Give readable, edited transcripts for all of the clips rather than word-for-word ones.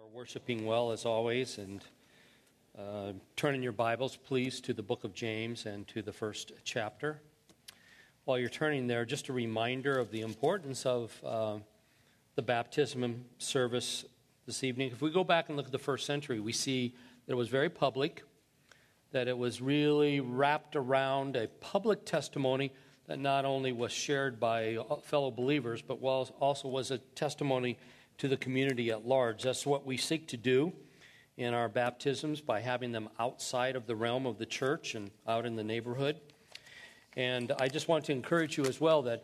Worshiping well as always, and turn in your Bibles, please, to the book of James and to the first chapter. While you're turning there, just a reminder of the importance of the baptism service this evening. If we go back and look at the first century, we see that it was very public, that it was really wrapped around a public testimony that not only was shared by fellow believers, but also was a testimony to the community at large. That's what we seek to do in our baptisms by having them outside of the realm of the church and out in the neighborhood. And I just want to encourage you as well that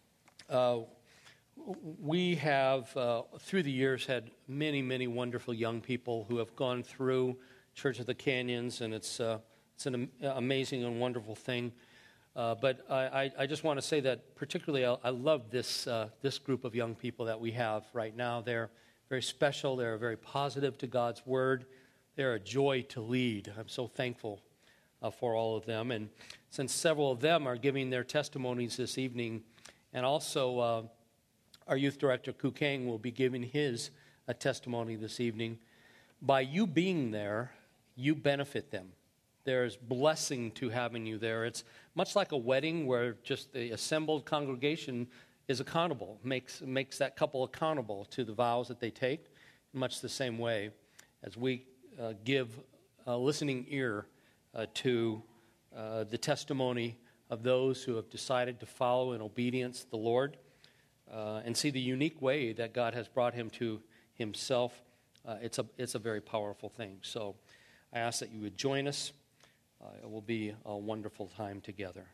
we have, through the years, had many, many wonderful young people who have gone through Church of the Canyons, and it's an amazing and wonderful thing. But I just want to say that particularly I love this group of young people that we have right now. They're very special. They're very positive to God's Word. They're a joy to lead. I'm so thankful for all of them. And since several of them are giving their testimonies this evening, and also our youth director, Ku Kang, will be giving his testimony this evening, by you being there, you benefit them. There's blessing to having you there. It's much like a wedding where just the assembled congregation is accountable, makes that couple accountable to the vows that they take, in much the same way as we give a listening ear to the testimony of those who have decided to follow in obedience the Lord and see the unique way that God has brought him to himself. It's a very powerful thing. So I ask that you would join us. It will be a wonderful time together.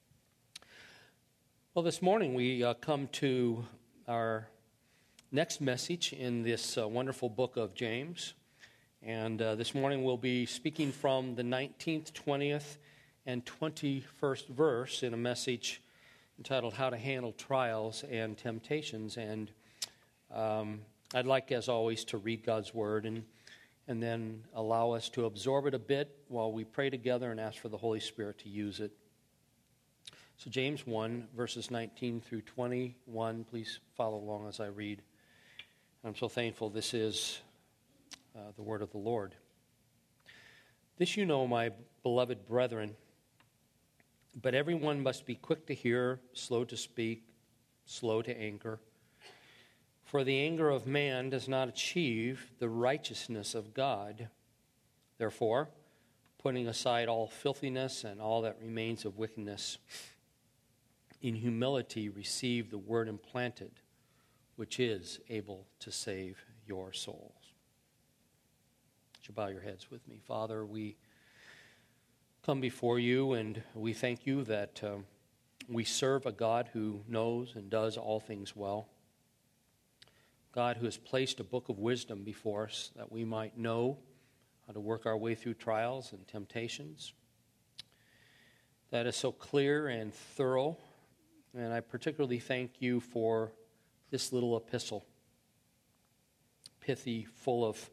Well, this morning we come to our next message in this wonderful book of James. And this morning we'll be speaking from the 19th, 20th, and 21st verse in a message entitled How to Handle Trials and Temptations. And I'd like, as always, to read God's Word and then allow us to absorb it a bit while we pray together and ask for the Holy Spirit to use it. So James 1, verses 19 through 21, please follow along as I read. I'm so thankful this is the word of the Lord. This you know, my beloved brethren, but everyone must be quick to hear, slow to speak, slow to anger. For the anger of man does not achieve the righteousness of God. Therefore, putting aside all filthiness and all that remains of wickedness, in humility receive the word implanted, which is able to save your souls. Would you bow your heads with me? Father, we come before you and we thank you that we serve a God who knows and does all things well. God who has placed a book of wisdom before us that we might know how to work our way through trials and temptations. That is so clear and thorough. And I particularly thank you for this little epistle, pithy, full of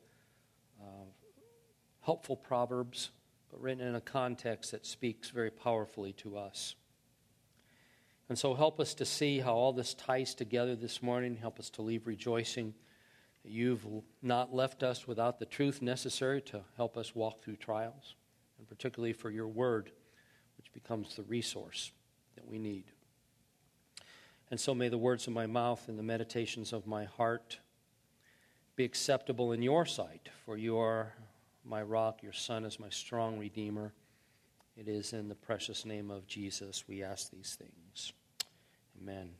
helpful proverbs, but written in a context that speaks very powerfully to us. And so help us to see how all this ties together this morning. Help us to leave rejoicing that you've not left us without the truth necessary to help us walk through trials, and particularly for your word, which becomes the resource that we need. And so may the words of my mouth and the meditations of my heart be acceptable in your sight, for you are my rock, your Son is my strong Redeemer. It is in the precious name of Jesus we ask these things. Amen.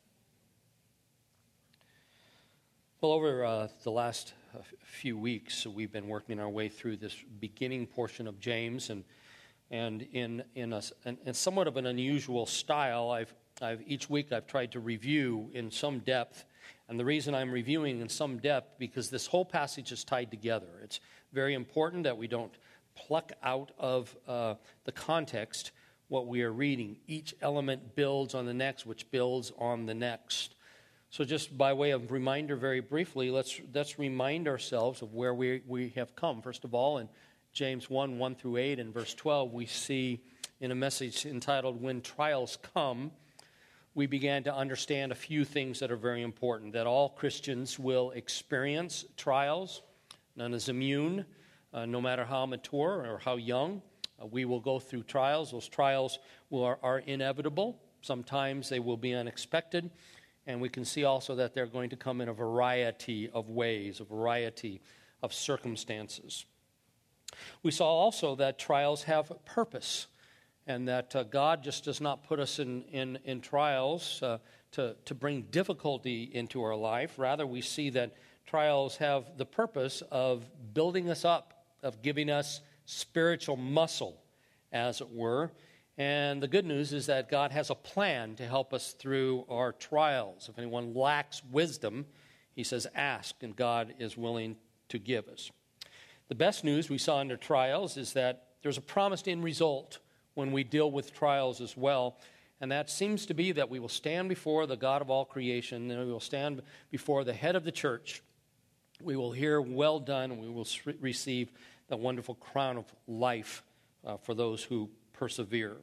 Well, over the last few weeks, we've been working our way through this beginning portion of James, and in somewhat of an unusual style, each week I've tried to review in some depth, and the reason I'm reviewing in some depth because this whole passage is tied together. It's very important that we don't pluck out of the context what we are reading. Each element builds on the next, which builds on the next. So just by way of reminder very briefly, let's remind ourselves of where we have come. First of all, in James 1 through 8, and verse 12, we see in a message entitled, When Trials Come, we began to understand a few things that are very important, that all Christians will experience trials, None is immune, no matter how mature or how young. We will go through trials. Those trials are inevitable. Sometimes they will be unexpected. And we can see also that they're going to come in a variety of ways, a variety of circumstances. We saw also that trials have purpose, and that God just does not put us in trials to bring difficulty into our life. Rather, we see that trials have the purpose of building us up, of giving us spiritual muscle, as it were. And the good news is that God has a plan to help us through our trials. If anyone lacks wisdom, he says, ask, and God is willing to give us. The best news we saw under trials is that there's a promised end result when we deal with trials as well. And that seems to be that we will stand before the God of all creation, and we will stand before the head of the church. We will hear, well done, and we will receive the wonderful crown of life for those who persevere.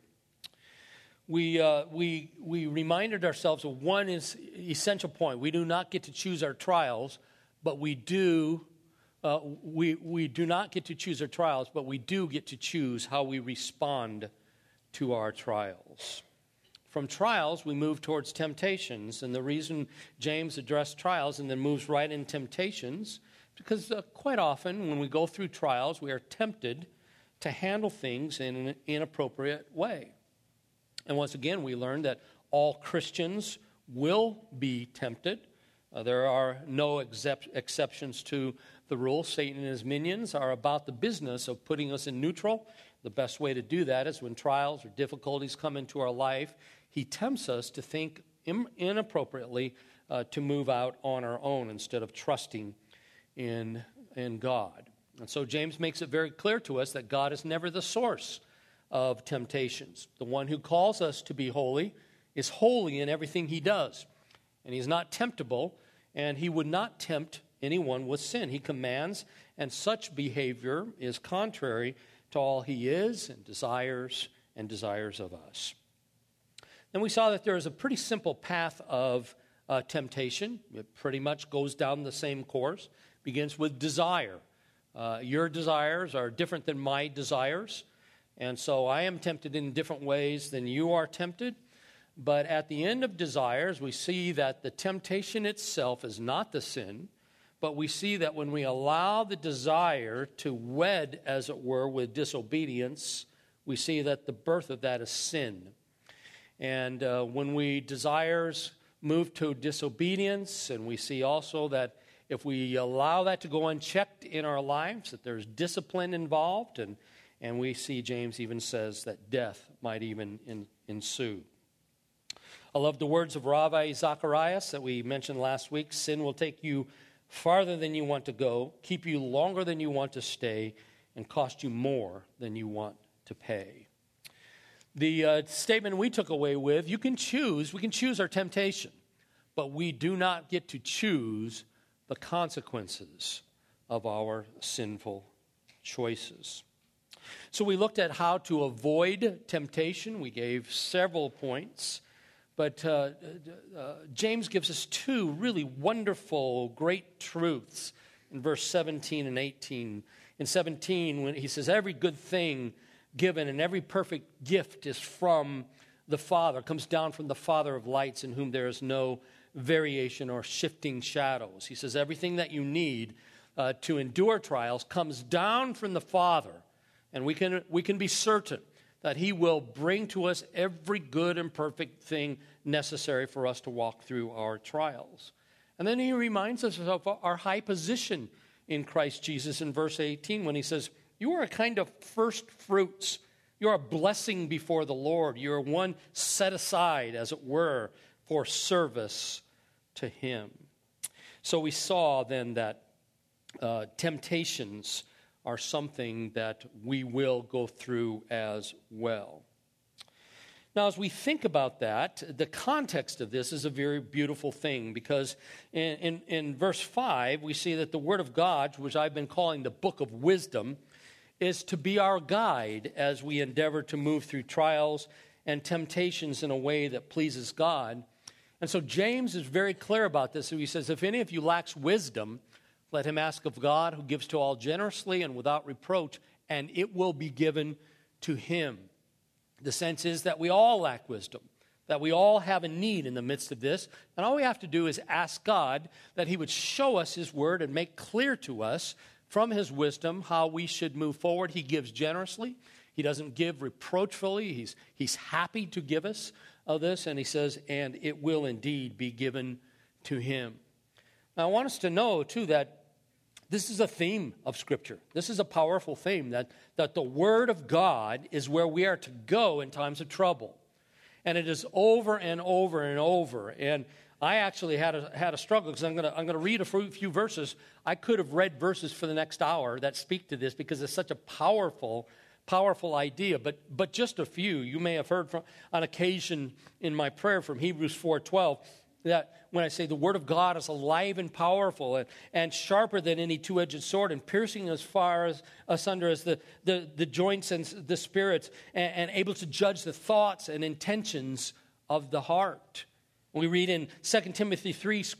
We reminded ourselves of one essential point. We do not get to choose our trials, but we do not get to choose our trials, but we do get to choose how we respond to our trials. From trials, we move towards temptations, and the reason James addressed trials and then moves right in temptations, because quite often when we go through trials, we are tempted to handle things in an inappropriate way. And once again, we learned that all Christians will be tempted. There are no exceptions to the rule. Satan and his minions are about the business of putting us in neutral. The best way to do that is when trials or difficulties come into our life, he tempts us to think inappropriately, to move out on our own instead of trusting in God. And so James makes it very clear to us that God is never the source of temptations. The one who calls us to be holy is holy in everything he does. And he's not temptable, and he would not tempt anyone with sin. He commands, and such behavior is contrary to all he is and desires of us. Then we saw that there is a pretty simple path of temptation. It pretty much goes down the same course. Begins with desire. Your desires are different than my desires. And so I am tempted in different ways than you are tempted. But at the end of desires, we see that the temptation itself is not the sin. But we see that when we allow the desire to wed, as it were, with disobedience, we see that the birth of that is sin. And when we desires move to disobedience, and we see also that if we allow that to go unchecked in our lives, that there's discipline involved, and we see James even says that death might even ensue. I love the words of Ravi Zacharias that we mentioned last week. Sin will take you farther than you want to go, keep you longer than you want to stay, and cost you more than you want to pay. The statement we took away with, we can choose our temptation, but we do not get to choose the consequences of our sinful choices. So we looked at how to avoid temptation. We gave several points, but James gives us two really wonderful, great truths in verse 17 and 18. In 17, when he says, every good thing given and every perfect gift is from the Father, comes down from the Father of lights, in whom there is no variation or shifting shadows. He says everything that you need to endure trials comes down from the Father, and we can be certain that he will bring to us every good and perfect thing necessary for us to walk through our trials. And then he reminds us of our high position in Christ Jesus in verse 18 when he says, you are a kind of first fruits. You're a blessing before the Lord. You're one set aside, as it were, for service to him. So we saw then that temptations are something that we will go through as well. Now, as we think about that, the context of this is a very beautiful thing, because in verse 5, we see that the Word of God, which I've been calling the book of wisdom, is to be our guide as we endeavor to move through trials and temptations in a way that pleases God. And so James is very clear about this. He says, if any of you lacks wisdom, Let him ask of God, who gives to all generously and without reproach, and it will be given to him. The sense is that we all lack wisdom, that we all have a need in the midst of this, and all we have to do is ask God that he would show us his word and make clear to us from his wisdom how we should move forward. He gives generously. He doesn't give reproachfully. He's happy to give us this, and he says, and it will indeed be given to him. Now, I want us to know, too, that this is a theme of Scripture. This is a powerful theme, that the Word of God is where we are to go in times of trouble. And it is over and over and over. And I actually had a struggle, because I'm going to read a few verses. I could have read verses for the next hour that speak to this, because it's such a powerful idea. But just a few. You may have heard from on occasion in my prayer from Hebrews 4:12, that when I say the Word of God is alive and powerful and sharper than any two-edged sword, and piercing as far as asunder as the joints and the spirits, and able to judge the thoughts and intentions of the heart. We read in 2 Timothy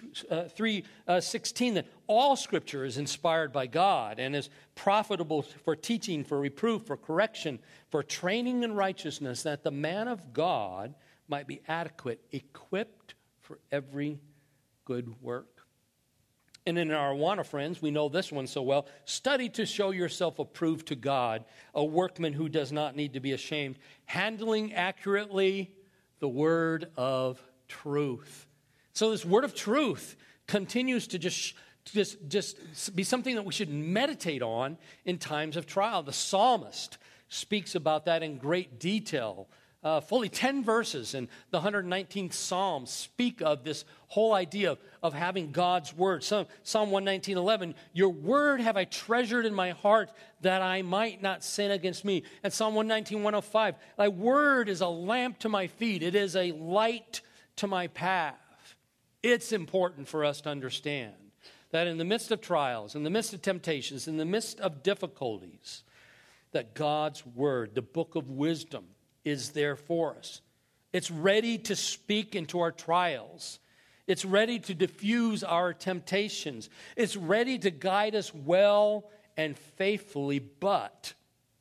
3:16 that all Scripture is inspired by God and is profitable for teaching, for reproof, for correction, for training in righteousness, that the man of God might be adequate, equipped for every good work. And in our Awana friends, we know this one so well. Study to show yourself approved to God, a workman who does not need to be ashamed, handling accurately the word of truth. So this word of truth continues to just be something that we should meditate on in times of trial. The psalmist speaks about that in great detail. Fully 10 verses in the 119th Psalm speak of this whole idea of having God's word. Psalm 119:11, your word have I treasured in my heart that I might not sin against me. And Psalm 119:105, thy word is a lamp to my feet. It is a light to my path. It's important for us to understand that in the midst of trials, in the midst of temptations, in the midst of difficulties, that God's word, the book of wisdom, is there for us. It's ready to speak into our trials. It's ready to diffuse our temptations. It's ready to guide us well and faithfully, but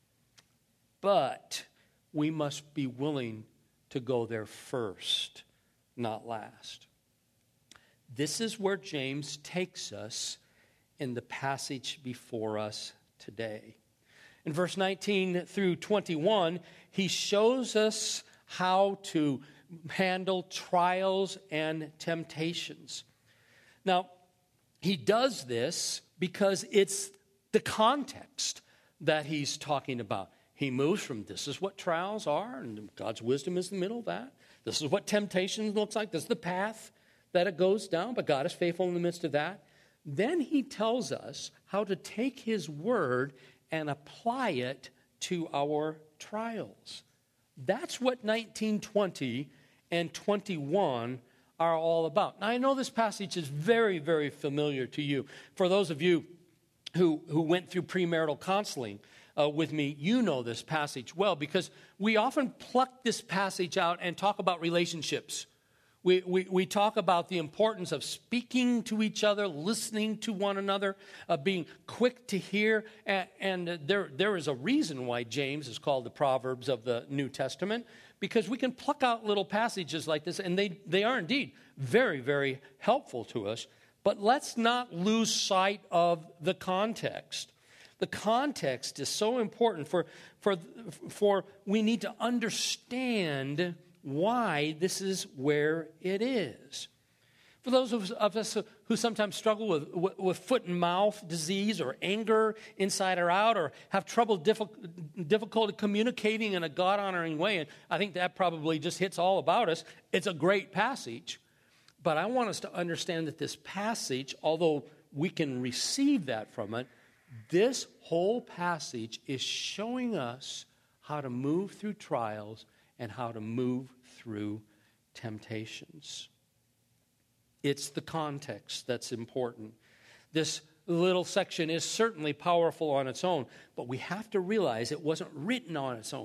we must be willing to go there first, not last. This is where James takes us in the passage before us today. In verse 19 through 21, he shows us how to handle trials and temptations. Now, he does this because it's the context that he's talking about. He moves from this is what trials are, and God's wisdom is in the middle of that. This is what temptation looks like. This is the path that it goes down, but God is faithful in the midst of that. Then he tells us how to take his word and apply it to our trials. That's what 19, 20, and 21 are all about. Now, I know this passage is very, very familiar to you. For those of you who went through premarital counseling with me, you know this passage well, because we often pluck this passage out and talk about relationships. We talk about the importance of speaking to each other, listening to one another, being quick to hear. And there is a reason why James is called the Proverbs of the New Testament, because we can pluck out little passages like this, and they are indeed very, very helpful to us. But let's not lose sight of the context. The context is so important for we need to understand why this is where it is. For those of us who sometimes struggle with foot and mouth disease or anger inside or out, or have difficulty communicating in a God-honoring way, and I think that probably just hits all about us, it's a great passage. But I want us to understand that this passage, although we can receive that from it, this whole passage is showing us how to move through trials and how to move through temptations. It's the context that's important. This little section is certainly powerful on its own, but we have to realize it wasn't written on its own.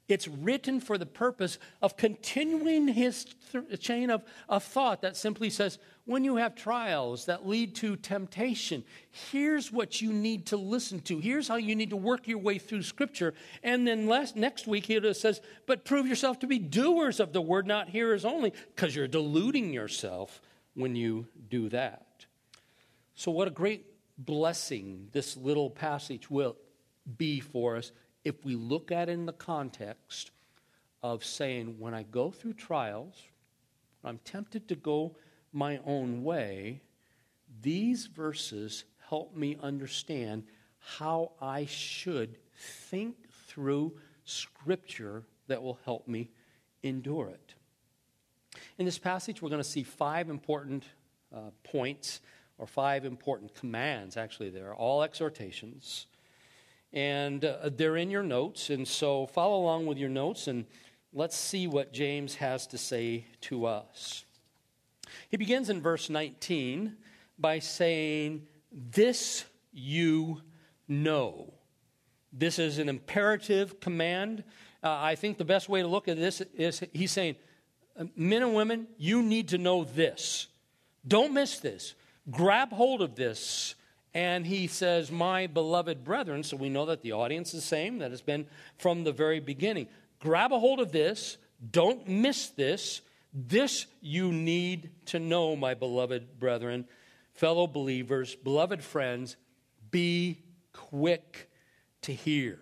It's written for the purpose of continuing his chain of thought that simply says, when you have trials that lead to temptation, here's what you need to listen to. Here's how you need to work your way through Scripture. And then next week he says, but prove yourself to be doers of the word, not hearers only, because you're deluding yourself when you do that. So what a great blessing this little passage will be for us if we look at it in the context of saying, when I go through trials, I'm tempted to go my own way, these verses help me understand how I should think through Scripture that will help me endure it. In this passage, we're going to see 5 important points, or 5 important commands, actually. They're all exhortations. And they're in your notes, and so follow along with your notes, and let's see what James has to say to us. He begins in verse 19 by saying, this you know. This is an imperative command. I think the best way to look at this is he's saying, men and women, you need to know this. Don't miss this. Grab hold of this. And he says, my beloved brethren, so we know that the audience is the same, that has been from the very beginning. Grab a hold of this. Don't miss this. This you need to know, my beloved brethren, fellow believers, beloved friends, be quick to hear.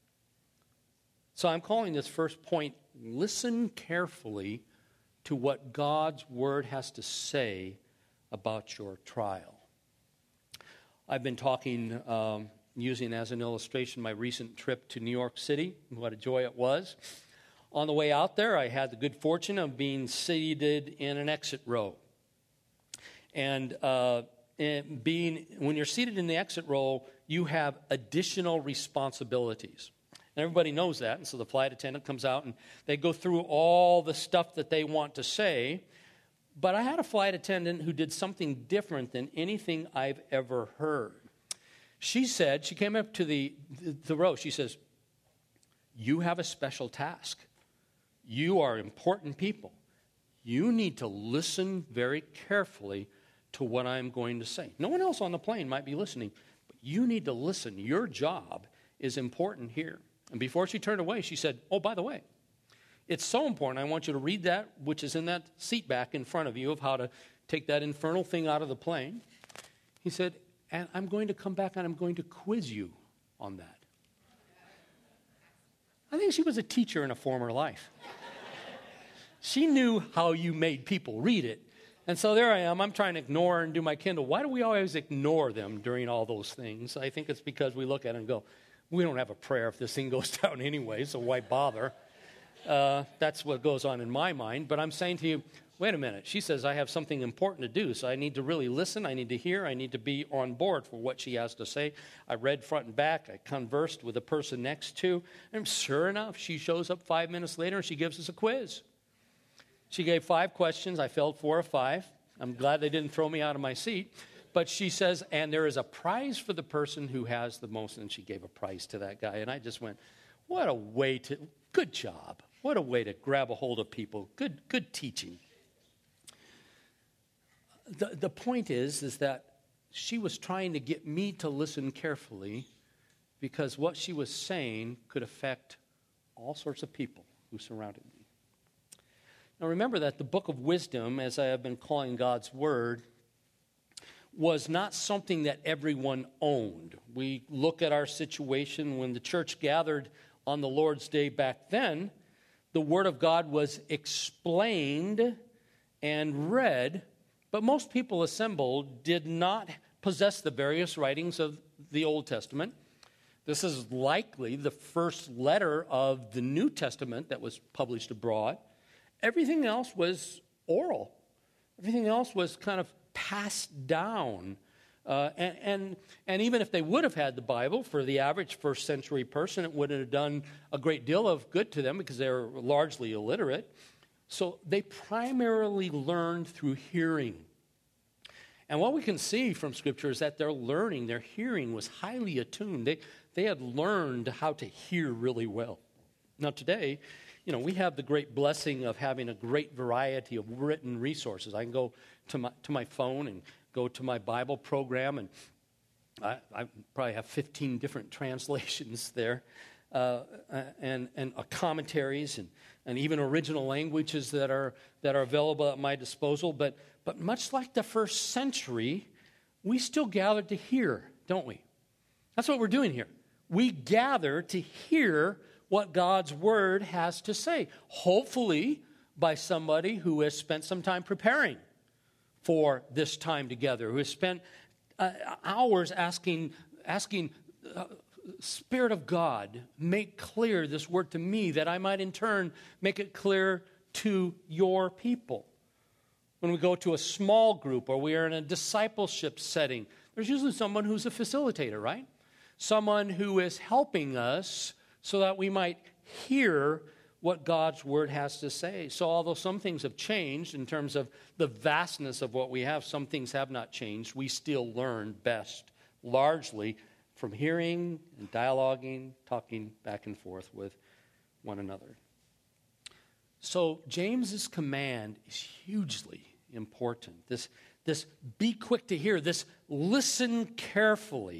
So I'm calling this first point, listen carefully to what God's word has to say about your trial. I've been talking, using as an illustration my recent trip to New York City. What a joy it was. On the way out there, I had the good fortune of being seated in an exit row. And when you're seated in the exit row, you have additional responsibilities. And everybody knows that. And so the flight attendant comes out and they go through all the stuff that they want to say. But I had a flight attendant who did something different than anything I've ever heard. She said, she came up to the row, she says, you have a special task. You are important people. You need to listen very carefully to what I'm going to say. No one else on the plane might be listening, but you need to listen. Your job is important here. And before she turned away, she said, oh, by the way, it's so important. I want you to read that, which is in that seat back in front of you, of how to take that infernal thing out of the plane. He said, and I'm going to come back and I'm going to quiz you on that. I think she was a teacher in a former life. She knew how you made people read it. And so there I am. I'm trying to ignore and do my Kindle. Why do we always ignore them during all those things? I think it's because we look at it and go, we don't have a prayer if this thing goes down anyway, so why bother? That's what goes on in my mind. But I'm saying to you, wait a minute. She says I have something important to do, so I need to really listen. I need to hear. I need to be on board for what she has to say. I read front and back. I conversed with the person next to. And sure enough, she shows up 5 minutes later and she gives us a quiz. She gave 5 questions. I failed 4 of 5. I'm glad they didn't throw me out of my seat. But she says, and there is a prize for the person who has the most. And she gave a prize to that guy. And I just went, what a way to, good job. What a way to grab a hold of people. Good teaching. The point is that she was trying to get me to listen carefully because what she was saying could affect all sorts of people who surrounded me. Now remember that the book of wisdom, as I have been calling God's word, was not something that everyone owned. We look at our situation when the church gathered on the Lord's Day back then, the word of God was explained and read, but most people assembled did not possess the various writings of the Old Testament. This is likely the first letter of the New Testament that was published abroad. Everything else was oral. Everything else was kind of passed down. And even if they would have had the Bible, for the average first century person, it wouldn't have done a great deal of good to them because they were largely illiterate. So they primarily learned through hearing. And what we can see from Scripture is that their learning, their hearing was highly attuned. They had learned how to hear really well. Now today, we have the great blessing of having a great variety of written resources. I can go to my phone and go to my Bible program, and I probably have 15 different translations there, and commentaries, and even original languages that are available at my disposal. But much like the first century, we still gather to hear, don't we? That's what we're doing here. We gather to hear what God's Word has to say, hopefully by somebody who has spent some time preparing for this time together, who has spent hours asking, Spirit of God, make clear this Word to me, that I might in turn make it clear to your people. When we go to a small group or we are in a discipleship setting, there's usually someone who's a facilitator, right? Someone who is helping us so that we might hear what God's Word has to say. So although some things have changed in terms of the vastness of what we have, some things have not changed. We still learn best, largely, from hearing and dialoguing, talking back and forth with one another. So James's command is hugely important. This be quick to hear, this listen carefully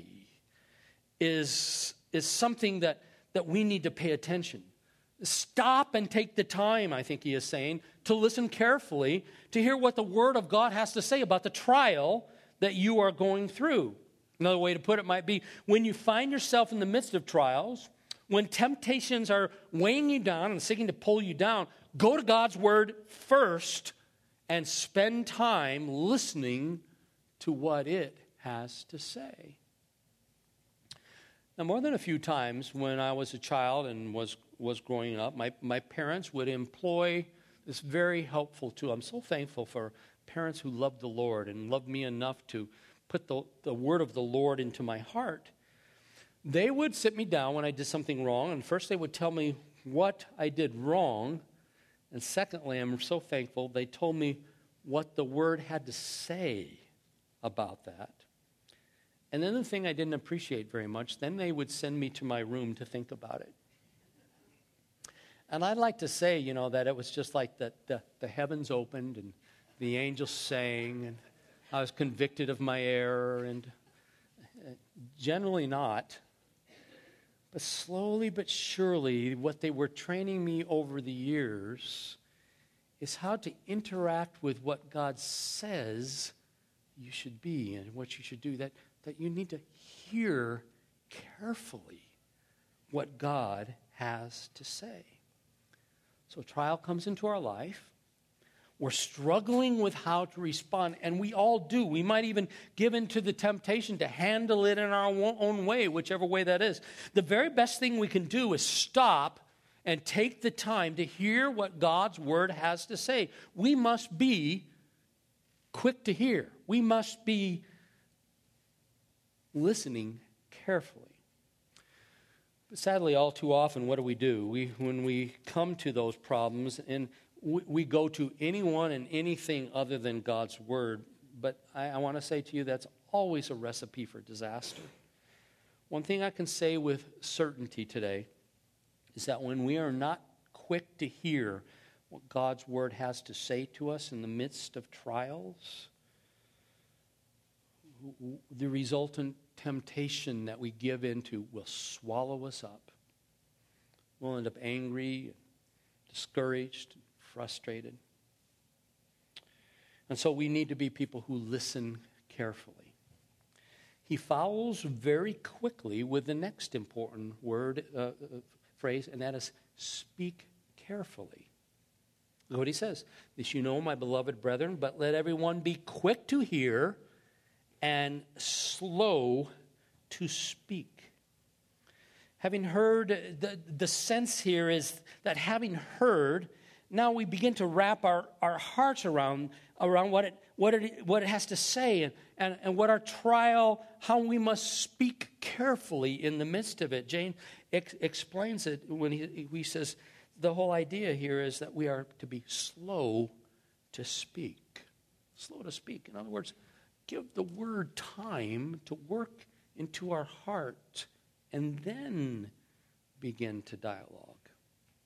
is something that we need to pay attention. Stop and take the time, I think he is saying, to listen carefully to hear what the Word of God has to say about the trial that you are going through. Another way to put it might be, when you find yourself in the midst of trials, when temptations are weighing you down and seeking to pull you down, go to God's Word first and spend time listening to what it has to say. Now, more than a few times when I was a child and was growing up, my parents would employ this very helpful tool. I'm so thankful for parents who love the Lord and love me enough to put the word of the Lord into my heart. They would sit me down when I did something wrong, and first they would tell me what I did wrong, and secondly, I'm so thankful, they told me what the Word had to say about that. And then the thing I didn't appreciate very much, then they would send me to my room to think about it. And I'd like to say, that it was just like the heavens opened and the angels sang, and I was convicted of my error, and generally not. But slowly but surely, what they were training me over the years is how to interact with what God says you should be and what you should do, that you need to hear carefully what God has to say. So a trial comes into our life. We're struggling with how to respond, and we all do. We might even give in to the temptation to handle it in our own way, whichever way that is. The very best thing we can do is stop and take the time to hear what God's Word has to say. We must be quick to hear. We must be listening carefully. But sadly, all too often, what do? When we come to those problems, and we go to anyone and anything other than God's Word. But I want to say to you, that's always a recipe for disaster. One thing I can say with certainty today is that when we are not quick to hear what God's Word has to say to us in the midst of trials, the resultant temptation that we give into will swallow us up. We'll end up angry, discouraged, frustrated. And so we need to be people who listen carefully. He follows very quickly with the next important phrase, and that is speak carefully. Look what he says. This you know, my beloved brethren, but let everyone be quick to hear and slow to speak. Having heard, the sense here is that having heard, now we begin to wrap our hearts around what it has to say and what our trial, how we must speak carefully in the midst of it. James explains it when he says the whole idea here is that we are to be slow to speak. Slow to speak. In other words, give the Word time to work into our heart and then begin to dialogue.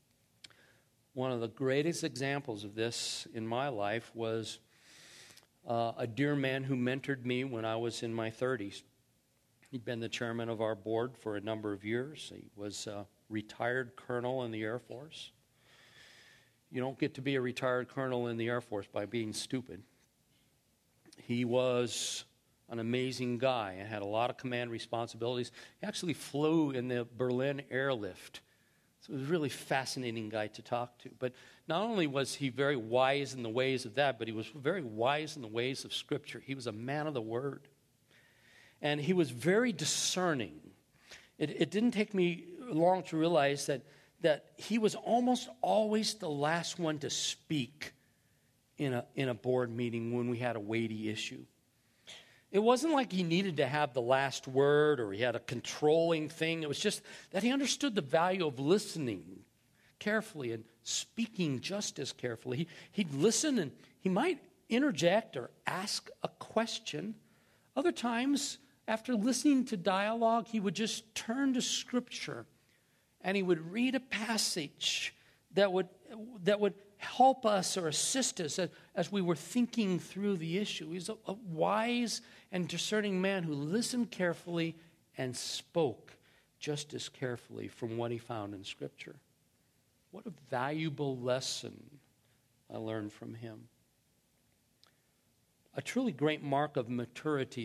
One of the greatest examples of this in my life was a dear man who mentored me when I was in my 30s. He'd been the chairman of our board for a number of years. He was a retired colonel in the Air Force. You don't get to be a retired colonel in the Air Force by being stupid. He was an amazing guy and had a lot of command responsibilities. He actually flew in the Berlin airlift. So he was a really fascinating guy to talk to. But not only was he very wise in the ways of that, but he was very wise in the ways of Scripture. He was a man of the Word. And he was very discerning. It didn't take me long to realize that he was almost always the last one to speak in a board meeting when we had a weighty issue. It wasn't like he needed to have the last word or he had a controlling thing. It was just that he understood the value of listening carefully and speaking just as carefully. He'd listen and he might interject or ask a question. Other times, after listening to dialogue, he would just turn to Scripture and he would read a passage that would help us or assist us as we were thinking through the issue. He's a wise and discerning man who listened carefully and spoke just as carefully from what he found in Scripture. What a valuable lesson I learned from him. A truly great mark of maturity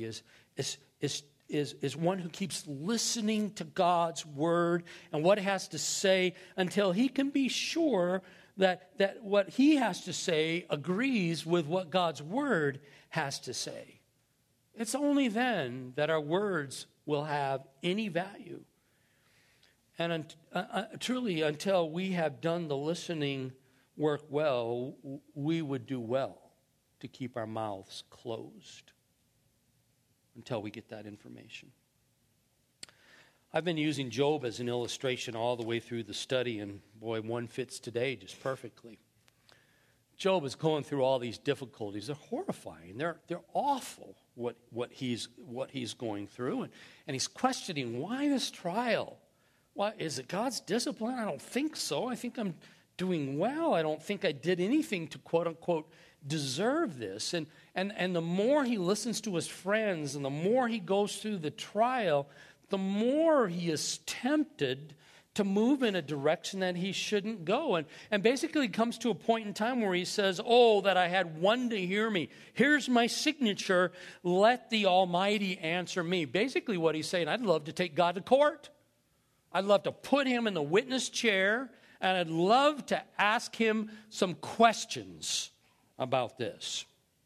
is one who keeps listening to God's word and what it has to say until he can be sure that what he has to say agrees with what God's word has to say. It's only then that our words will have any value. And truly, until we have done the listening work well, we would do well to keep our mouths closed until we get that information. I've been using Job as an illustration all the way through the study, and boy, one fits today just perfectly. Job is going through all these difficulties. They're horrifying. They're awful what he's going through, and he's questioning, why this trial? Why is it God's discipline? I don't think so. I think I'm doing well. I don't think I did anything to quote unquote deserve this. And the more he listens to his friends and the more he goes through the trial, the more he is tempted to move in a direction that he shouldn't go. And basically comes to a point in time where he says, oh, that I had one to hear me. Here's my signature. Let the Almighty answer me. Basically what he's saying, I'd love to take God to court. I'd love to put him in the witness chair, and I'd love to ask him some questions about this.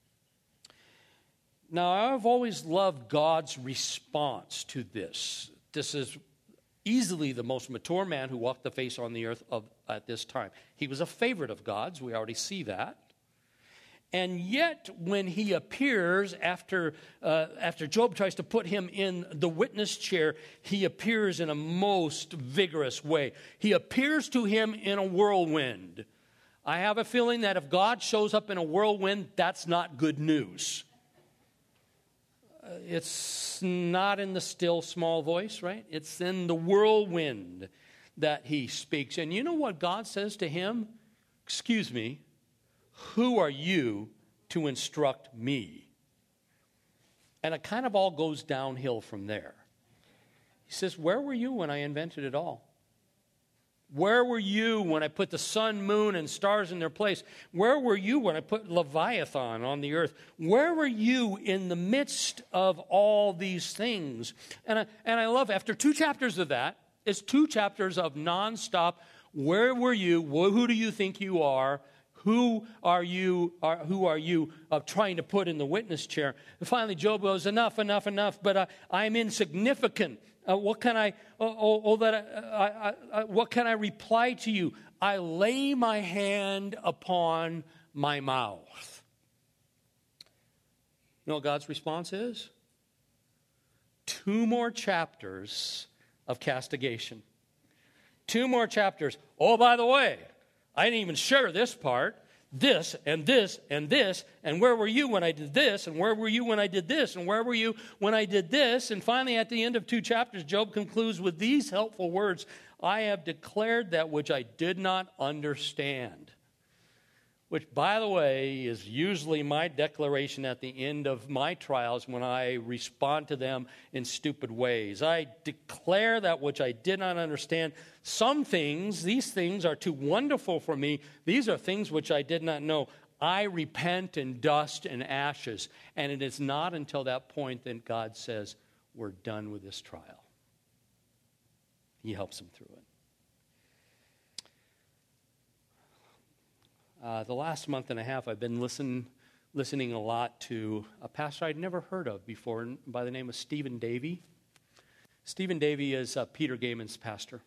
Now, I've always loved God's response to this. This is easily the most mature man who walked the face on the earth at this time. He was a favorite of God's. We already see that. And yet, when he appears after Job tries to put him in the witness chair, he appears in a most vigorous way. He appears to him in a whirlwind. I have a feeling that if God shows up in a whirlwind, that's not good news. It's not in the still small voice, right? It's in the whirlwind that he speaks. And you know what God says to him? Excuse me, who are you to instruct me? And it kind of all goes downhill from there. He says, where were you when I invented it all? Where were you when I put the sun, moon, and stars in their place? Where were you when I put Leviathan on the earth? Where were you in the midst of all these things? And I love, after 2 chapters of that, it's 2 chapters of nonstop, where were you? Who do you think you are? Who are you trying to put in the witness chair? And finally, Job goes, enough, but I'm insignificant. What can I reply to you? I lay my hand upon my mouth. You know what God's response is? 2 more chapters of castigation. 2 more chapters. Oh, by the way, I didn't even share this part. This and this and this, and where were you when I did this, and where were you when I did this, and where were you when I did this? And finally, at the end of 2 chapters, Job concludes with these helpful words. I have declared that which I did not understand. Which, by the way, is usually my declaration at the end of my trials when I respond to them in stupid ways. I declare that which I did not understand. Some things, these things are too wonderful for me. These are things which I did not know. I repent in dust and ashes. And it is not until that point that God says, we're done with this trial. He helps them through it. The last month and a half, I've been listening a lot to a pastor I'd never heard of before by the name of Stephen Davey. Stephen Davey is Peter Gayman's pastor.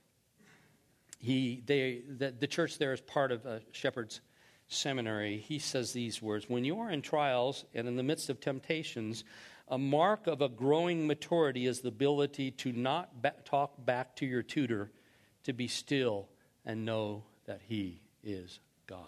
The church there is part of Shepherd's Seminary. He says these words: when you are in trials and in the midst of temptations, a mark of a growing maturity is the ability to not talk back to your tutor, to be still and know that he is God.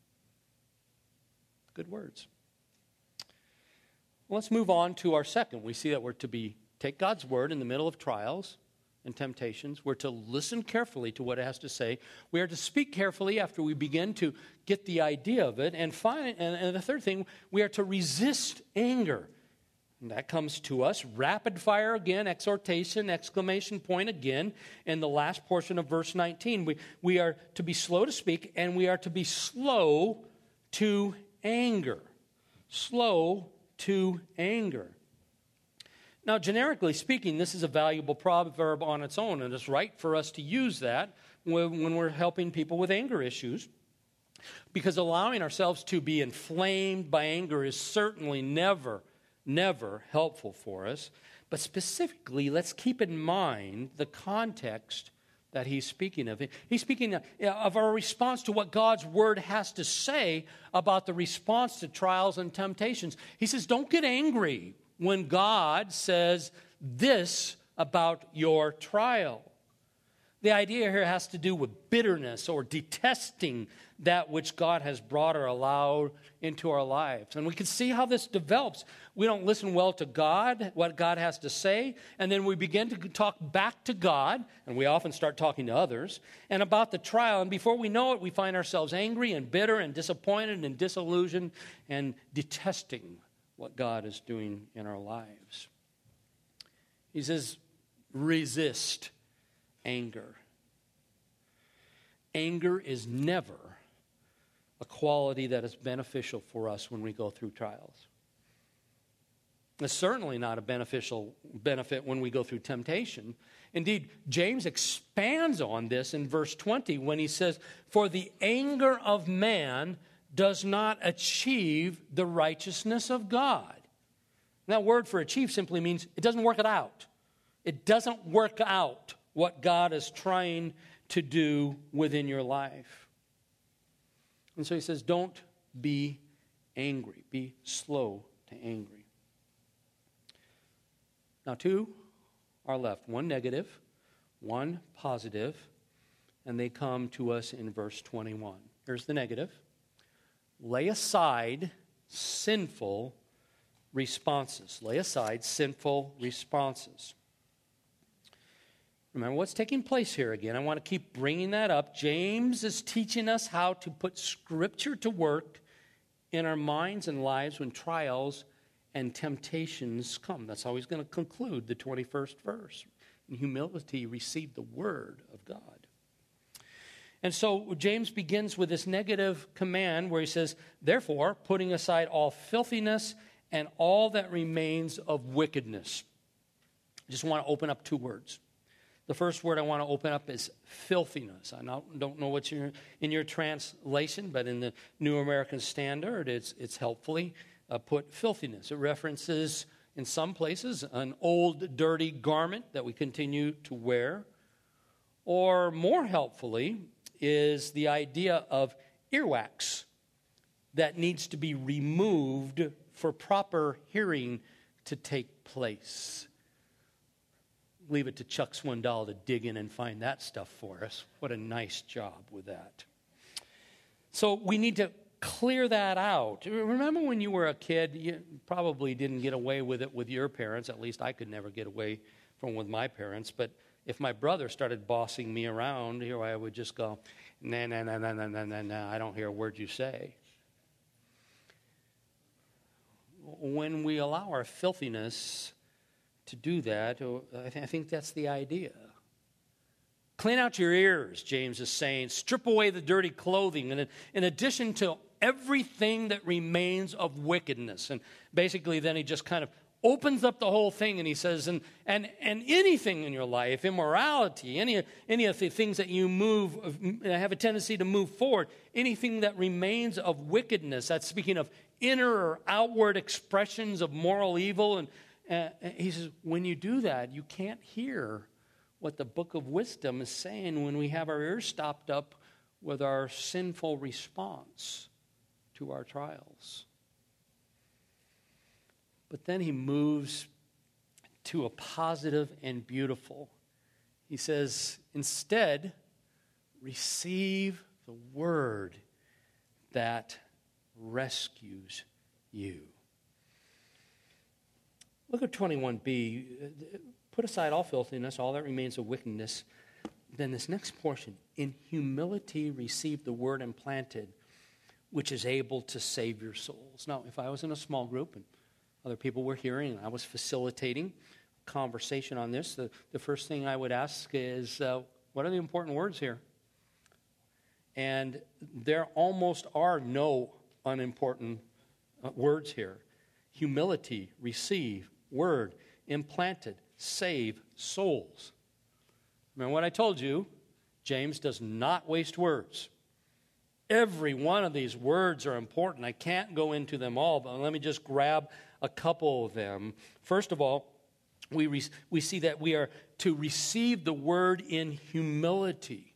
Good words. Let's move on to our second. We see that we're to take God's word in the middle of trials and temptations. We're to listen carefully to what it has to say. We are to speak carefully after we begin to get the idea of it. And the third thing, we are to resist anger. And that comes to us. Rapid fire again, exhortation, exclamation point again, in the last portion of verse 19. We are to be slow to speak, and we are to be slow to anger. Slow to anger. Now, generically speaking, this is a valuable proverb on its own, and it's right for us to use that when we're helping people with anger issues, because allowing ourselves to be inflamed by anger is certainly never helpful for us. But specifically, let's keep in mind the context that he's speaking of. He's speaking of our response to what God's word has to say about the response to trials and temptations. He says, don't get angry when God says this about your trial. The idea here has to do with bitterness or detesting that which God has brought or allowed into our lives. And we can see how this develops. We don't listen well to God, what God has to say, and then we begin to talk back to God, and we often start talking to others, and about the trial. And before we know it, we find ourselves angry and bitter and disappointed and disillusioned and detesting what God is doing in our lives. He says, resist anger. Anger is never a quality that is beneficial for us when we go through trials. It's certainly not a beneficial benefit when we go through temptation. Indeed, James expands on this in verse 20 when he says, for the anger of man does not achieve the righteousness of God. And that word for achieve simply means it doesn't work it out. It doesn't work out what God is trying to do within your life. And so he says, don't be angry. Be slow to angry. Now, two are left. One negative, one positive, and they come to us in verse 21. Here's the negative. Lay aside sinful responses. Lay aside sinful responses. Remember what's taking place here again. I want to keep bringing that up. James is teaching us how to put Scripture to work in our minds and lives when trials and temptations come. That's how he's going to conclude the 21st verse. In humility, receive the word of God. And so James begins with this negative command where he says, therefore, putting aside all filthiness and all that remains of wickedness. I just want to open up two words. The first word I want to open up is filthiness. I don't know what's in your translation, but in the New American Standard, it's helpfully put filthiness. It references, in some places, an old, dirty garment that we continue to wear. Or more helpfully is the idea of earwax that needs to be removed for proper hearing to take place. Leave it to Chuck Swindoll to dig in and find that stuff for us. What a nice job with that. So we need to clear that out. Remember when you were a kid, you probably didn't get away with it with your parents. At least I could never get away from with my parents. But if my brother started bossing me around, here I would just go, nah, nah, nah, nah, nah, nah, nah, nah, I don't hear a word you say. When we allow our filthiness to do that, I think that's the idea. Clean out your ears, James is saying. Strip away the dirty clothing. And in addition to everything that remains of wickedness. And basically then he just kind of opens up the whole thing and he says, and anything in your life, immorality, any of the things that you have a tendency to move forward, anything that remains of wickedness, that's speaking of inner or outward expressions of moral evil. And he says, when you do that, you can't hear what the book of wisdom is saying when we have our ears stopped up with our sinful response to our trials. But then he moves to a positive and beautiful. He says, instead, receive the word that rescues you. Look at 21b. Put aside all filthiness, all that remains of wickedness. Then this next portion, in humility receive the word implanted, which is able to save your souls. Now, if I was in a small group and other people were hearing and I was facilitating conversation on this, the first thing I would ask is, what are the important words here? And there almost are no unimportant words here. Humility, receive, word, implanted, save souls. Remember what I told you, James does not waste words. Every one of these words are important. I can't go into them all, but let me just grab a couple of them. First of all, we see that we are to receive the word in humility.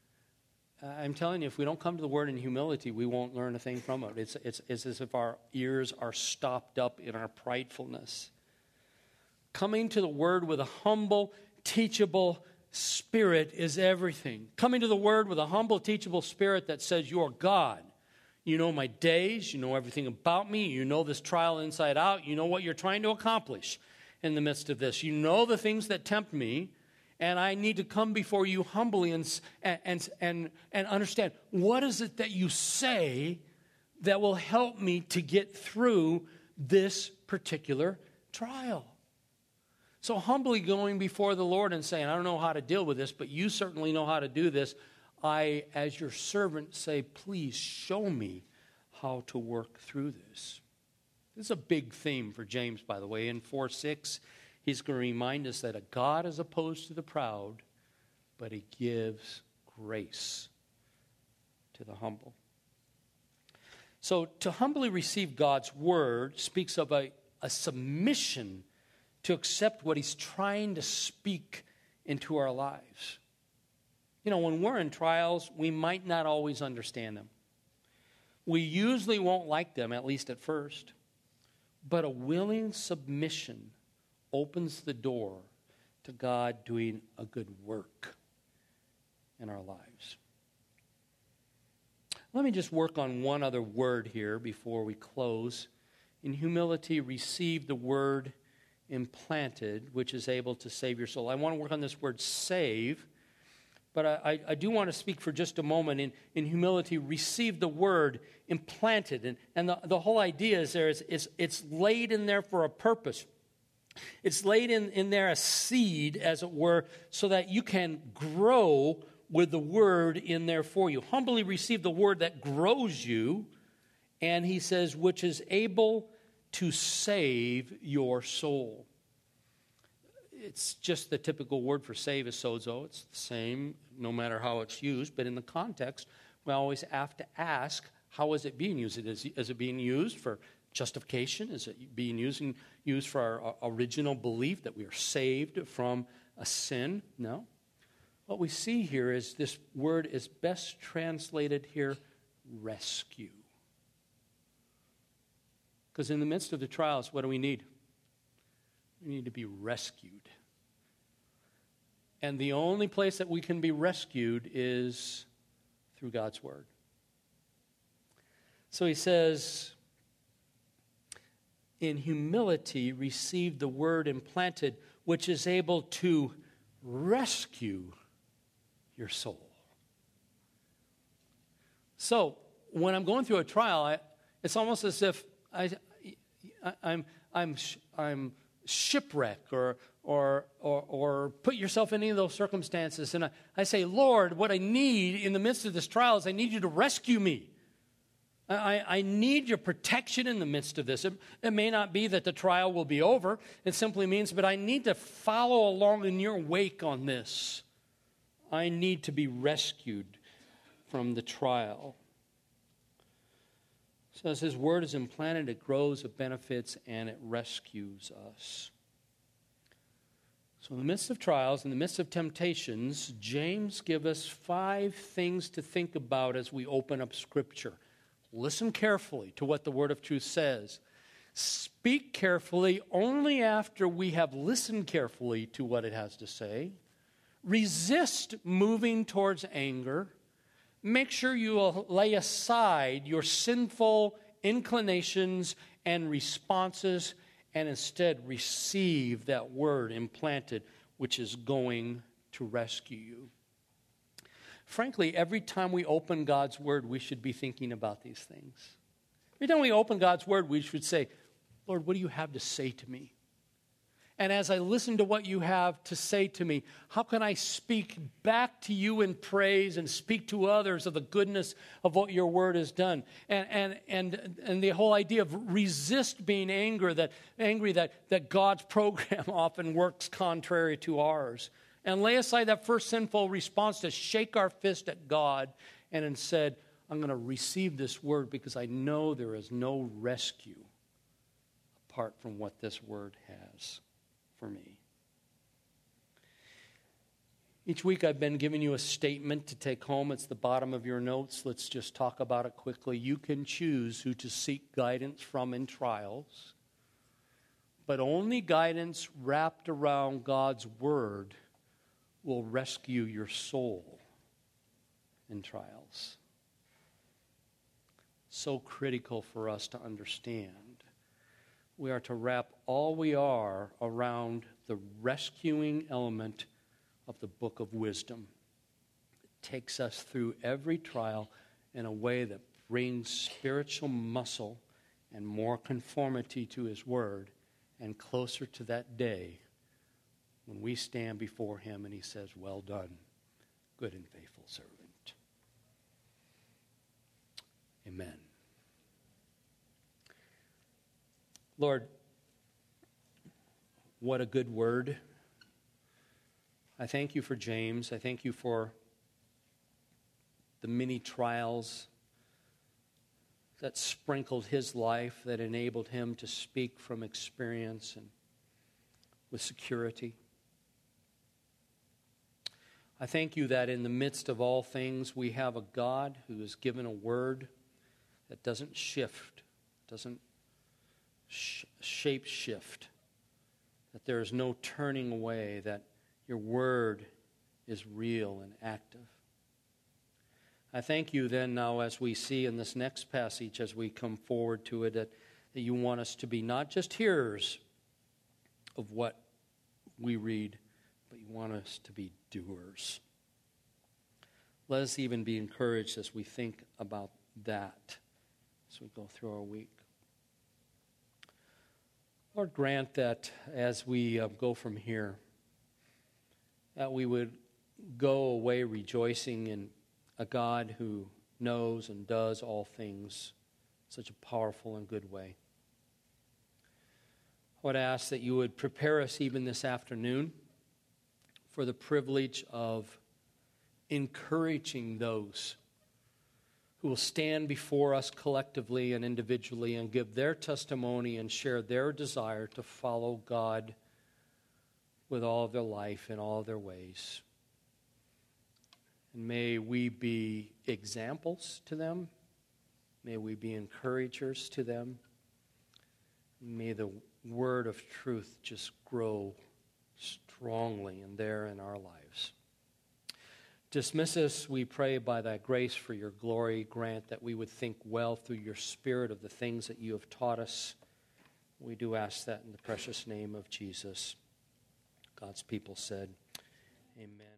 I'm telling you, if we don't come to the word in humility, we won't learn a thing from it. It's as if our ears are stopped up in our pridefulness. Coming to the word with a humble, teachable spirit is everything. Coming to the word with a humble, teachable spirit that says, you're God. You know my days. You know everything about me. You know this trial inside out. You know what you're trying to accomplish in the midst of this. You know the things that tempt me. And I need to come before you humbly and understand, what is it that you say that will help me to get through this particular trial? So humbly going before the Lord and saying, I don't know how to deal with this, but you certainly know how to do this. I, as your servant, say, please show me how to work through this. This is a big theme for James, by the way. In 4:6, he's going to remind us that a God is opposed to the proud, but he gives grace to the humble. So to humbly receive God's word speaks of a submission to accept what he's trying to speak into our lives. You know, when we're in trials, we might not always understand them. We usually won't like them, at least at first. But a willing submission opens the door to God doing a good work in our lives. Let me just work on one other word here before we close. In humility, receive the word implanted, which is able to save your soul. I want to work on this word save, but I do want to speak for just a moment. In humility, receive the word implanted. And the whole idea is there is it's laid in there for a purpose. It's laid in there a seed, as it were, so that you can grow with the word in there for you. Humbly receive the word that grows you, and he says, which is able to save your soul. It's just the typical word for save is sozo. It's the same no matter how it's used, but in the context, we always have to ask, how is it being used? Is it being used for justification? Is it being used for our original belief that we are saved from a sin? No. What we see here is this word is best translated here, rescue. Because in the midst of the trials, what do we need? We need to be rescued. And the only place that we can be rescued is through God's word. So he says, in humility receive the word implanted, which is able to rescue your soul. So when I'm going through a trial, it's almost as if I'm shipwrecked or put yourself in any of those circumstances. And I say, Lord, what I need in the midst of this trial is I need you to rescue me. I need your protection in the midst of this. It may not be that the trial will be over. It simply means, but I need to follow along in your wake on this. I need to be rescued from the trial. So as His Word is implanted, it grows, it benefits, and it rescues us. So in the midst of trials, in the midst of temptations, James gives us 5 things to think about as we open up Scripture. Listen carefully to what the Word of Truth says. Speak carefully only after we have listened carefully to what it has to say. Resist moving towards anger. Make sure you lay aside your sinful inclinations and responses and instead receive that word implanted, which is going to rescue you. Frankly, every time we open God's Word, we should be thinking about these things. Every time we open God's Word, we should say, Lord, what do you have to say to me? And as I listen to what you have to say to me, how can I speak back to you in praise and speak to others of the goodness of what your Word has done? And the whole idea of resist being angry, that God's program often works contrary to ours. And lay aside that first sinful response to shake our fist at God and instead, I'm going to receive this word because I know there is no rescue apart from what this word has for me. Each week I've been giving you a statement to take home. It's the bottom of your notes. Let's just talk about it quickly. You can choose who to seek guidance from in trials, but only guidance wrapped around God's word will rescue your soul in trials. So critical for us to understand. We are to wrap all we are around the rescuing element of the book of wisdom. It takes us through every trial in a way that brings spiritual muscle and more conformity to His word and closer to that day when we stand before Him and He says, well done, good and faithful servant. Amen. Lord, what a good word. I thank you for James. I thank you for the many trials that sprinkled his life, that enabled him to speak from experience and with security. I thank you that in the midst of all things, we have a God who has given a word that doesn't shift, doesn't shape shift, that there is no turning away, that your word is real and active. I thank you then now as we see in this next passage, as we come forward to it, that you want us to be not just hearers of what we read, but you want us to be doers. Let us even be encouraged as we think about that as we go through our week. Lord, grant that as we go from here, that we would go away rejoicing in a God who knows and does all things in such a powerful and good way. I would ask that you would prepare us even this afternoon for the privilege of encouraging those who will stand before us collectively and individually and give their testimony and share their desire to follow God with all of their life in all of their ways. And may we be examples to them. May we be encouragers to them. May the word of truth just grow strongly in our lives. Dismiss us, we pray, by thy grace for your glory. Grant that we would think well through your Spirit of the things that you have taught us. We do ask that in the precious name of Jesus. God's people said, Amen.